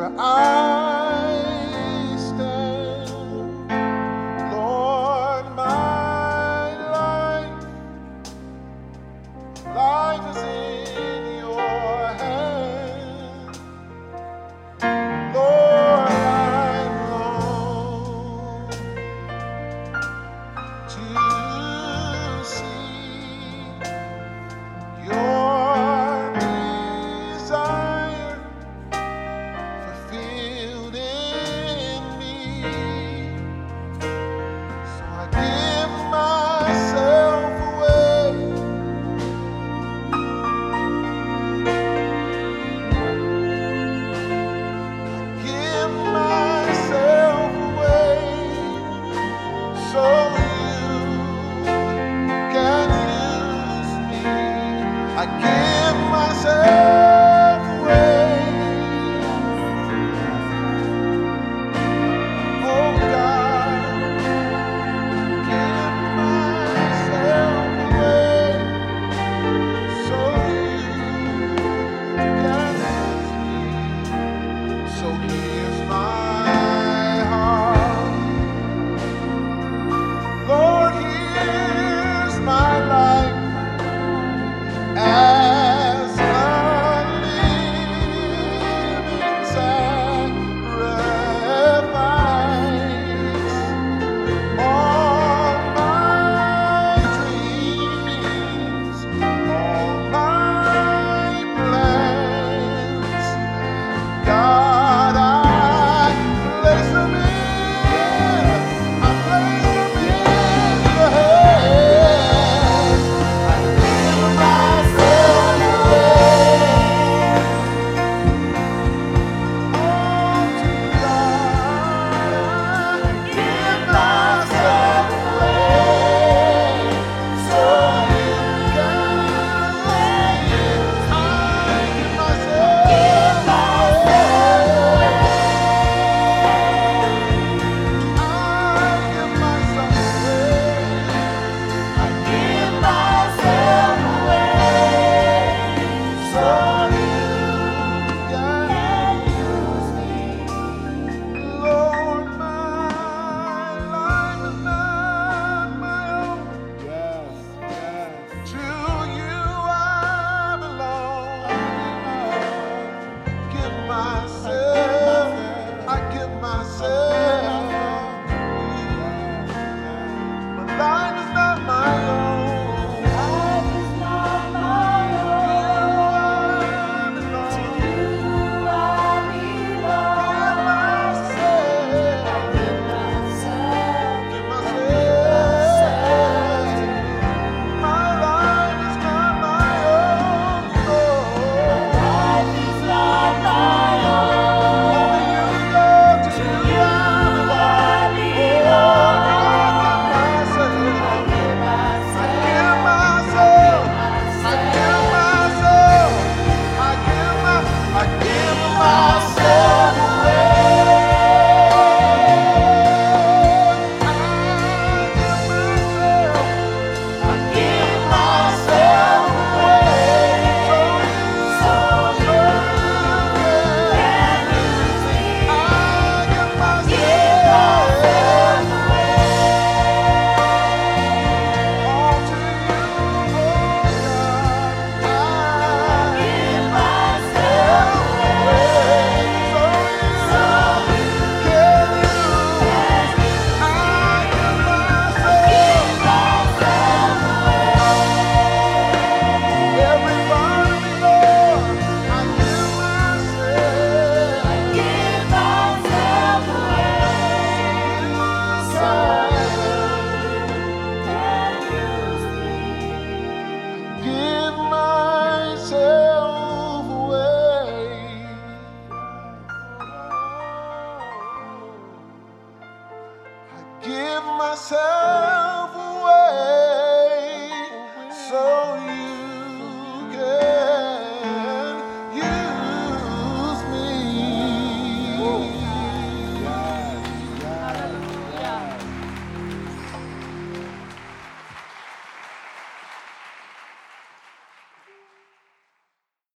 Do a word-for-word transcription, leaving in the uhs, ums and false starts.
where I stand. Lord, my life, life is in your hand. Lord, I long to see your desire fulfilled in me. So I give myself away. I give myself away so you can use me. I give myself away. Oh God, give myself away so you can use me. So here's my heart. Lord, here's my life as a living sacrifice. All my dreams, all my plans, God, I place them in, I place them in your hands. I give myself away. Oh, to God, I give myself away so you can use me. I give myself away. I give myself away so you can use me. Lord, my life is not my own. Yes, yes. To you I belong. Give myself, I give myself. My life is not my own. Life is not my own. To you To I you I belong. give myself. Give Give myself. myself. My life is not my own. Life is not my own. Only you, Lord, to To you you I belong. I Oh, belong. I give myself. I give I give myself. myself. I give myself. I give my, I give myself.